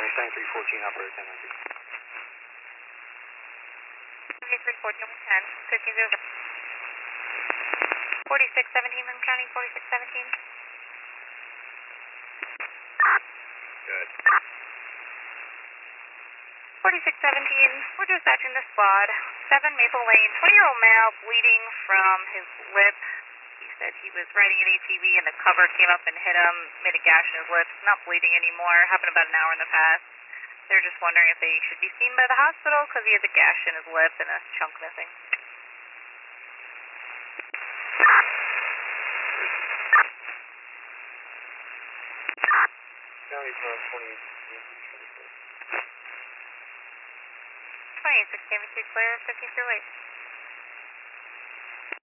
Mustang 314, operator 1090. 314, 10, 15 4617 Moon County, 4617. Good. 4617, we're dispatching the squad. 7 Maple Lane, 20-year-old male bleeding from his lip. He said he was riding an ATV and the cover came up and hit him, made a gash in his lip. Not bleeding anymore, happened about an hour in the past. They're just wondering if they should be seen by the hospital because he has a gash in his lip and a chunk missing. County 2816, clear, 15 through 8.